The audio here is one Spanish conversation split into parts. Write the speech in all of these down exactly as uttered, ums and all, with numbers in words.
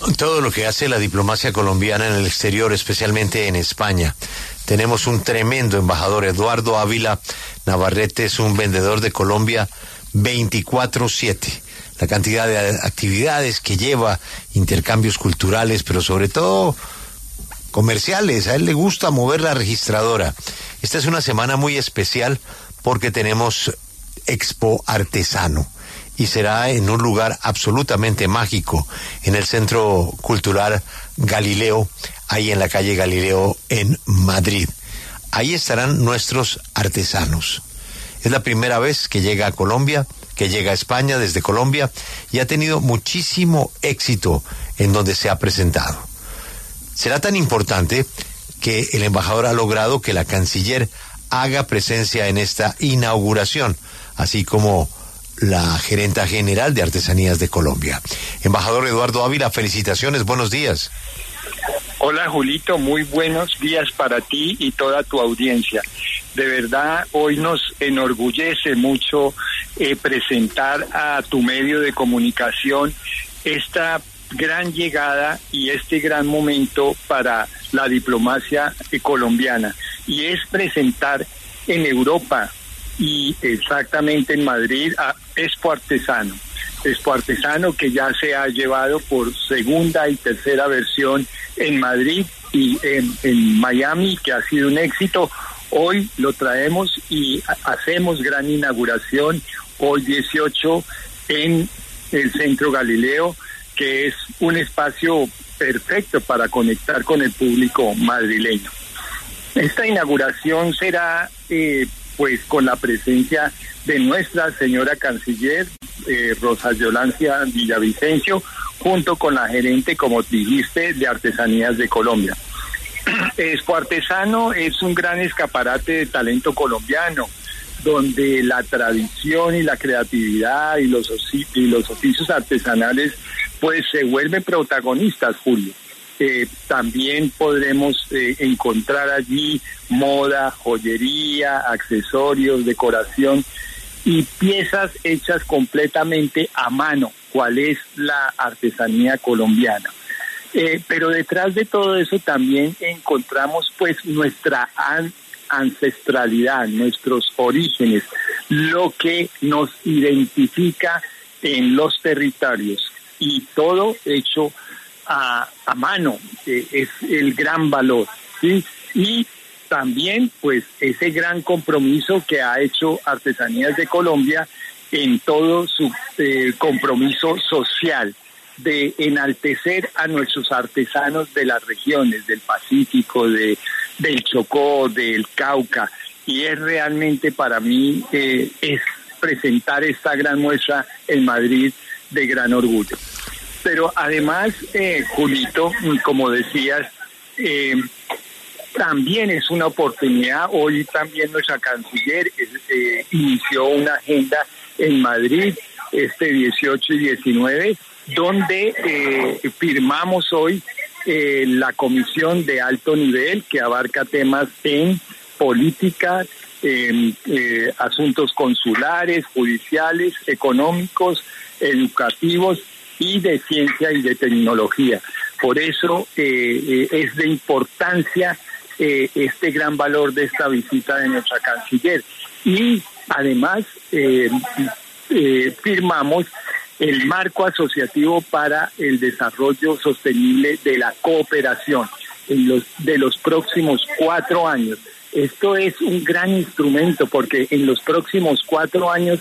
Todo lo que hace la diplomacia colombiana en el exterior, especialmente en España. Tenemos un tremendo embajador, Eduardo Ávila Navarrete, es un vendedor de Colombia veinticuatro siete. La cantidad de actividades que lleva, intercambios culturales, pero sobre todo comerciales. A él le gusta mover la registradora. Esta es una semana muy especial porque tenemos Expo Artesano. Y será en un lugar absolutamente mágico, en el Centro Cultural Galileo, ahí en la calle Galileo en Madrid. Ahí estarán nuestros artesanos. Es la primera vez que llega a Colombia, que llega a España desde Colombia, y ha tenido muchísimo éxito en donde se ha presentado. Será tan importante que el embajador ha logrado que la canciller haga presencia en esta inauguración, así como la gerenta general de Artesanías de Colombia. Embajador Eduardo Ávila, felicitaciones, buenos días. Hola Julito, muy buenos días para ti y toda tu audiencia. De verdad, hoy nos enorgullece mucho eh, presentar a tu medio de comunicación esta gran llegada y este gran momento para la diplomacia eh, colombiana, y es presentar en Europa y exactamente en Madrid a Expo Artesano. Expo Artesano que ya se ha llevado por segunda y tercera versión en Madrid y en, en Miami, que ha sido un éxito. Hoy lo traemos y hacemos gran inauguración, hoy dieciocho, en el Centro Galileo, que es un espacio perfecto para conectar con el público madrileño. Esta inauguración será eh, pues con la presencia de nuestra señora canciller, eh, Rosa Yolancia Villavicencio, junto con la gerente, como dijiste, de Artesanías de Colombia. Expo Artesano es un gran escaparate de talento colombiano, donde la tradición y la creatividad y los, y los oficios artesanales pues se vuelven protagonistas, Julio. Eh, también podremos eh, encontrar allí moda, joyería, accesorios, decoración y piezas hechas completamente a mano, cual es la artesanía colombiana. Eh, pero detrás de todo eso también encontramos pues nuestra an- ancestralidad, nuestros orígenes, lo que nos identifica en los territorios, y todo hecho A, a mano, eh, es el gran valor, ¿sí? Y también pues ese gran compromiso que ha hecho Artesanías de Colombia en todo su eh, compromiso social de enaltecer a nuestros artesanos de las regiones del Pacífico, de del Chocó, del Cauca, y es realmente para mí eh, es presentar esta gran muestra en Madrid de gran orgullo. Pero además, eh, Julito, como decías, eh, también es una oportunidad. Hoy también nuestra canciller eh, inició una agenda en Madrid, este dieciocho y diecinueve, donde eh, firmamos hoy eh, la comisión de alto nivel que abarca temas en política, eh, eh, asuntos consulares, judiciales, económicos, educativos y de ciencia y de tecnología. Por eso eh, eh, es de importancia eh, este gran valor de esta visita de nuestra canciller. Y además eh, eh, firmamos el marco asociativo para el desarrollo sostenible de la cooperación en los, de los próximos cuatro años. Esto es un gran instrumento porque en los próximos cuatro años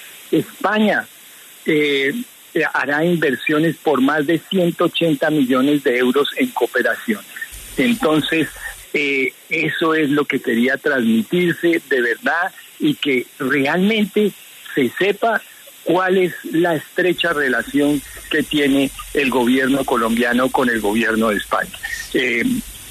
España eh, hará inversiones por más de ciento ochenta millones de euros en cooperación. Entonces, eh, eso es lo que quería transmitirse de verdad, y que realmente se sepa cuál es la estrecha relación que tiene el gobierno colombiano con el gobierno de España. Eh,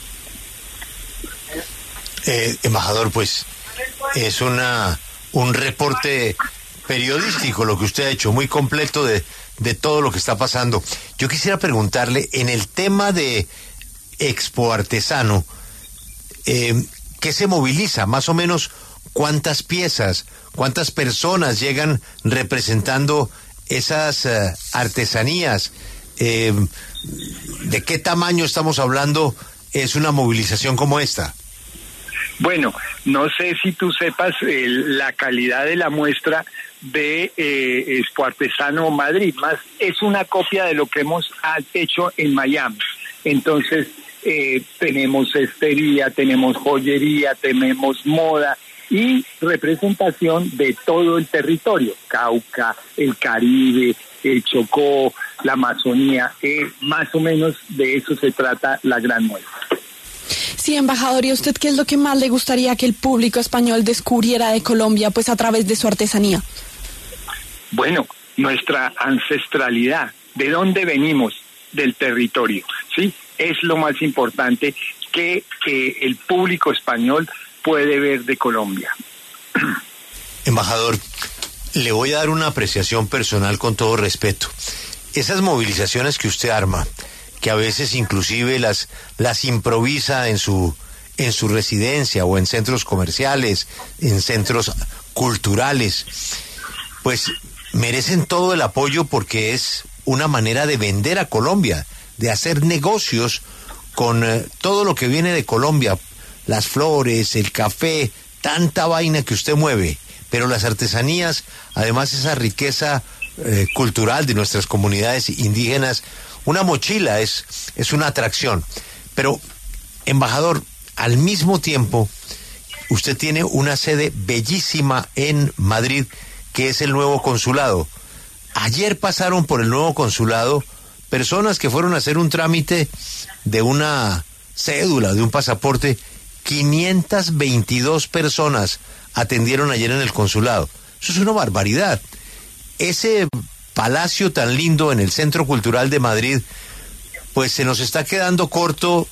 eh, embajador, pues es una un reporte periodístico lo que usted ha hecho, muy completo de de todo lo que está pasando. Yo quisiera preguntarle, en el tema de Expo Artesano, eh, ¿qué se moviliza? Más o menos, ¿cuántas piezas, cuántas personas llegan representando esas uh, artesanías? Eh, ¿De qué tamaño estamos hablando? ¿Es una movilización como esta? Bueno, no sé si tú sepas eh, la calidad de la muestra de eh, Expo Artesano Madrid, más es una copia de lo que hemos hecho en Miami. Entonces, eh, tenemos cestería, tenemos joyería, tenemos moda y representación de todo el territorio, Cauca, el Caribe, el Chocó, la Amazonía, eh, más o menos de eso se trata la gran muestra. Sí, embajador, ¿y a usted qué es lo que más le gustaría que el público español descubriera de Colombia, pues a través de su artesanía? Bueno, nuestra ancestralidad, de dónde venimos, del territorio, ¿sí? Es lo más importante que, que el público español puede ver de Colombia. Embajador, le voy a dar una apreciación personal con todo respeto. Esas movilizaciones que usted arma, que a veces inclusive las, las improvisa en su, en su residencia o en centros comerciales, en centros culturales, pues merecen todo el apoyo porque es una manera de vender a Colombia, de hacer negocios con eh, todo lo que viene de Colombia, las flores, el café, tanta vaina que usted mueve, pero las artesanías, además esa riqueza eh, cultural de nuestras comunidades indígenas, una mochila es, es una atracción. Pero, embajador, al mismo tiempo, usted tiene una sede bellísima en Madrid, que es el nuevo consulado. Ayer pasaron por el nuevo consulado personas que fueron a hacer un trámite de una cédula, de un pasaporte. quinientas veintidós personas atendieron ayer en el consulado. Eso es una barbaridad. Ese palacio tan lindo en el Centro Cultural de Madrid, pues se nos está quedando corto,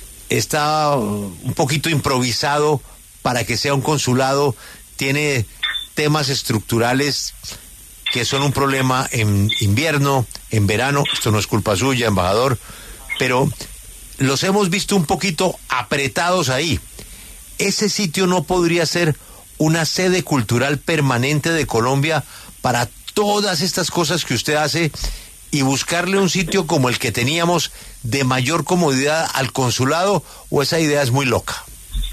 está un poquito improvisado para que sea un consulado, tiene temas estructurales que son un problema en invierno, en verano. Esto no es culpa suya, embajador, pero los hemos visto un poquito apretados ahí. ¿Ese sitio no podría ser una sede cultural permanente de Colombia para todas estas cosas que usted hace y buscarle un sitio como el que teníamos de mayor comodidad al consulado, o esa idea es muy loca?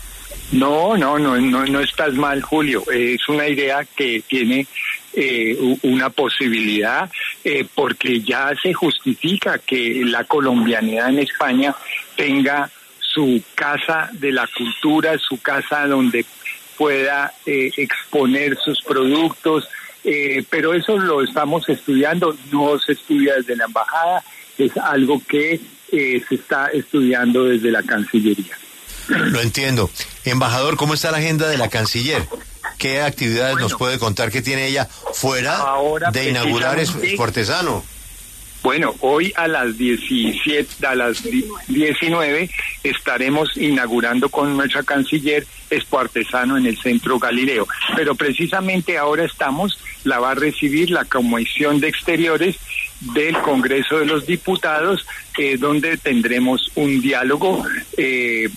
No, no, no, no, no estás mal, Julio. Eh, es una idea que tiene eh, una posibilidad, eh, porque ya se justifica que la colombianidad en España tenga su casa de la cultura, su casa donde pueda eh, exponer sus productos, eh, pero eso lo estamos estudiando, no se estudia desde la embajada, es algo que eh, se está estudiando desde la Cancillería. Lo entiendo. Embajador, ¿cómo está la agenda de la canciller? ¿Qué actividades bueno, nos puede contar que tiene ella fuera de inaugurar Expo Artesano? Bueno, hoy a las diecisiete, a las diecinueve estaremos inaugurando con nuestra canciller Expo Artesano en el Centro Galileo. Pero precisamente ahora estamos, la va a recibir la Comisión de Exteriores del Congreso de los Diputados, eh, donde tendremos un diálogo eh,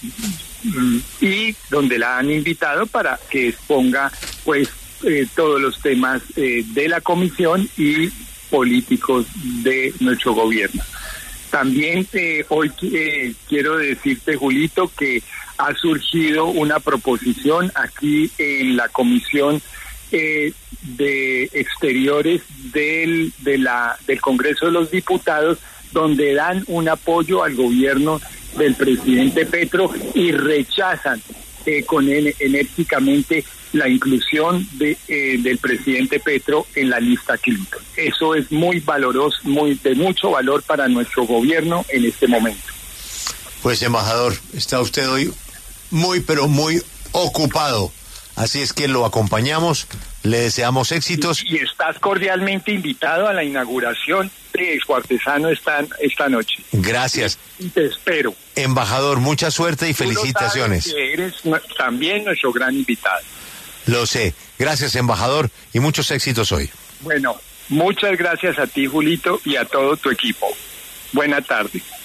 y donde la han invitado para que exponga pues eh, todos los temas eh, de la comisión y políticos de nuestro gobierno. También eh, hoy eh, quiero decirte, Julito, que ha surgido una proposición aquí en la Comisión eh, de Exteriores del, de la, del Congreso de los Diputados, donde dan un apoyo al gobierno del presidente Petro y rechazan eh, con él, enérgicamente la inclusión de, eh, del presidente Petro en la lista Clinton. Eso es muy valoroso, muy de mucho valor para nuestro gobierno en este momento. Pues, embajador, está usted hoy muy, pero muy ocupado. Así es que lo acompañamos, le deseamos éxitos. Y, y estás cordialmente invitado a la inauguración de Expo Artesano esta, esta noche. Gracias. Y te espero. Embajador, mucha suerte y felicitaciones. Tú lo sabes que eres también nuestro gran invitado. Lo sé. Gracias, embajador, y muchos éxitos hoy. Bueno, muchas gracias a ti, Julito, y a todo tu equipo. Buena tarde.